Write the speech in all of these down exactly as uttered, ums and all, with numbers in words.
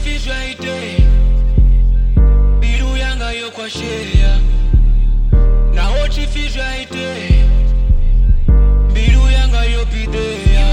chifizvaite biru yanga yokwasheya nawo chifizvaite biru yanga yopideya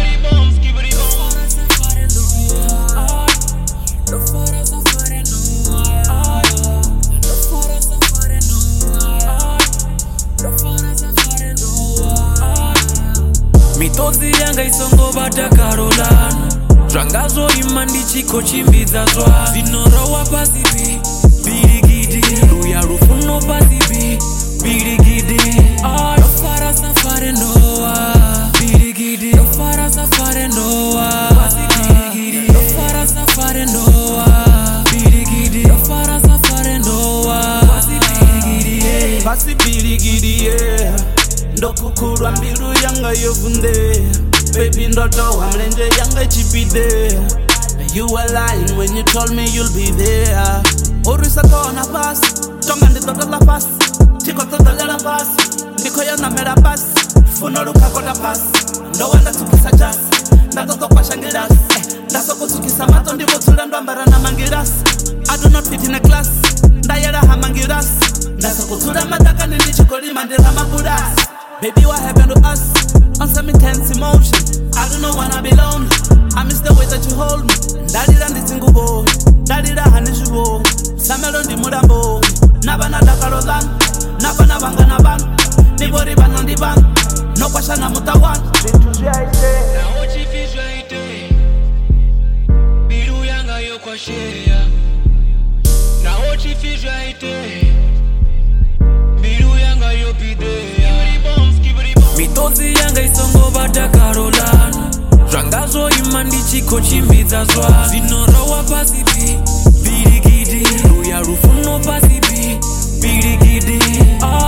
mitozi yanga isongobata Carolina zvangazo ima ndichikochimbidza zva zvinorowa pasipi birigidi ruya rufuno pasipi birigidi rofara safari ndoa birigidi rofara safari ndoa birigidi rofara safari ndoa birigidi rofara safari ndoa birigidi pasi birigidi yeah ndokukurwa mbiru yanga yovunde baby ndotowa mlenje yanga chipide you were lying when you told me you'll be there orisa kona pass tonga nditotola pass chikototolela pass ndikoyo namera pass funo lukakota pass ndowanda tukisa jazz ndatotopasha ngiras ndasokutukisa mato ndikotsula ndwambara na mangiras I do not fit in a class ndayera hamangiras ndasokutsula mataka ndichikolima ndilamabudas. Baby, what happened to us? On some intense emotion, I don't know when I belong. I miss the way that you hold me. Daddy ran the single boy, daddy da hanishubo. Samelon di mudambo, nabana da Carolan, nabana banga naban, nibori ban on the ban, no passion na mutawan. Na ochi fizwaite, biru yanga yokwasheya. Na ochi fizwaite, biru yanga yopideya. Mitozi yanga isongobata Carolina zvangazo ima ndichikochimbidza zva zvinorowa pasipi birigidi ruya rufuno pasipi birigidi